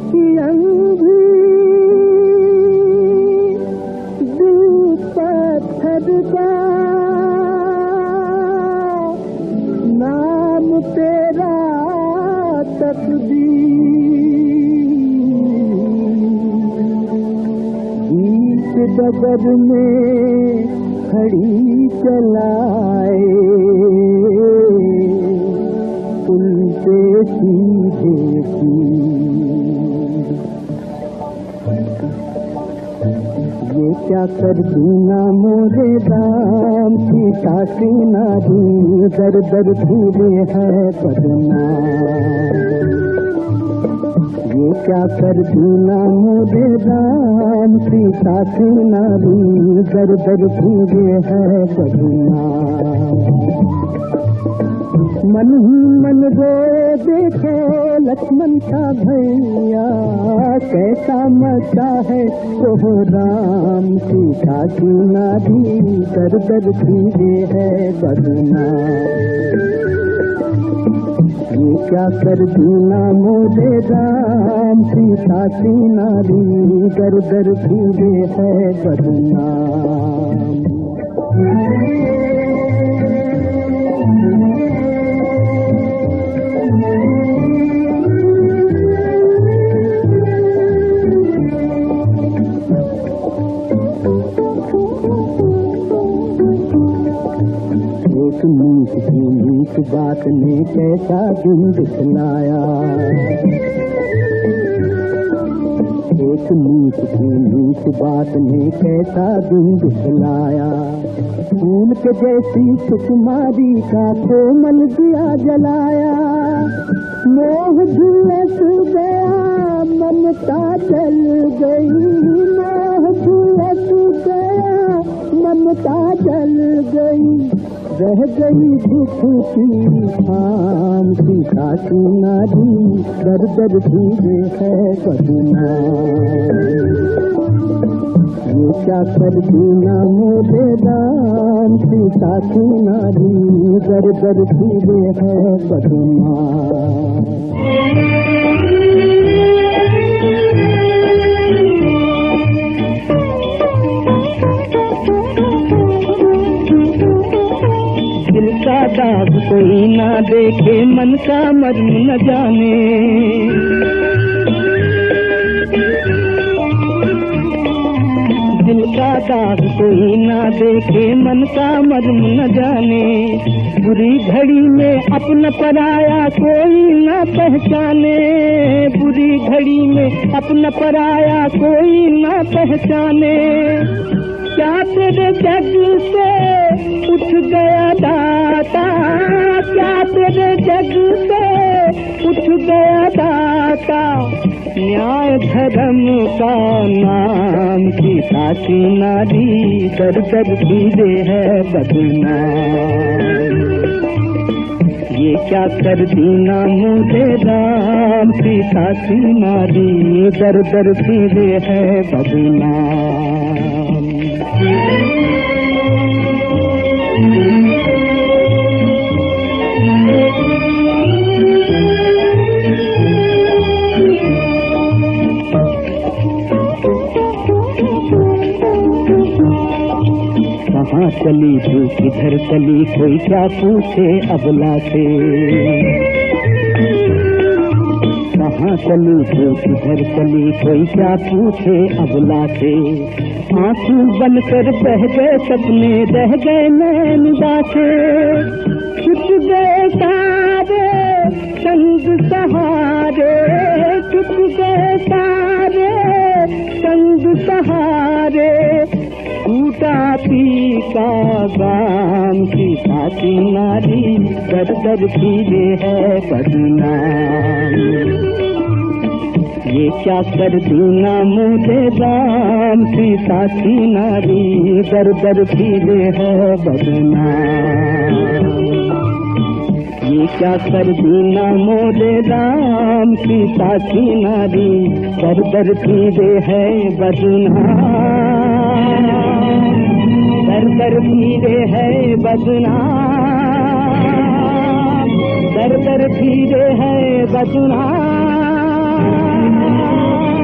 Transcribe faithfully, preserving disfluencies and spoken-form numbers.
की अंधी दिल पत्थर का नाम तेरा तकदीर बीच डगर में खड़ी चलाए उल्टे सीधे ये क्या कर दूना मोरे राम सीता की नारी दर दर फिरे है बदनाम ये क्या कर दूना मोरे राम सीता की नारी दर दर फिरे है बदनाम मन ही मन रो देखे लक्ष्मण का भैया कैसा मचा है कोहराम सीता की नारी दर दर फिरे है बदनाम ये क्या कर दूना मोरे राम सीता की नारी दर दर फिरे है बदनाम नीक की नीक बात ने कैसा दिन दिखलाया एक नीक की नीक बात ने कैसा दिन दिखलाया फूल के जैसी सुकुमारी का कोमल दिया जलाया मोह झुलस गया ममता जल गई मोह झुलस गया ममता जल गई रह गई दुख की शाम सीता की नारी दर दर फिरे है बदनाम ये क्या कर दूना मोरे राम सीता की नारी दर दर फिरे है बदनाम दाग कोई ना देखे मन का मर्म न जाने दिल का दाग कोई ना देखे मन का मर्म न जाने बुरी घड़ी में अपना पराया कोई न पहचाने बुरी घड़ी में अपना पराया कोई न पहचाने क्या तेरे जग से उठ गया दाता क्या तेरे जग से उठ गया दाता न्याय धर्म का नाम सीता की नारी दर दर फिरे है बदनाम ये क्या कर दीना मुझे राम सीता की नारी दर दर फिरे है बदनाम कहाँ चली तू किधर चली कोई क्या पूछे अबला से कहाँ चली तू किधर चली कोई क्या पूछे अबला से आंसू बनकर बह गए सपने रह गए नैन बासे छुट गए सारे संग सहारे छुट गए सारे संग सहारे टूटा पी का गाम सीता की नारी दर दर फिरे है बदनाम ये क्या कर दूना मुझे राम सीता की नारी दर दर फिरे है बदनाम ये क्या कर दूना मुझे राम सीता की नारी दर दर फिरे है बदनाम दर दर फिरे है बदनाम दर दर फिरे है बदनाम राम।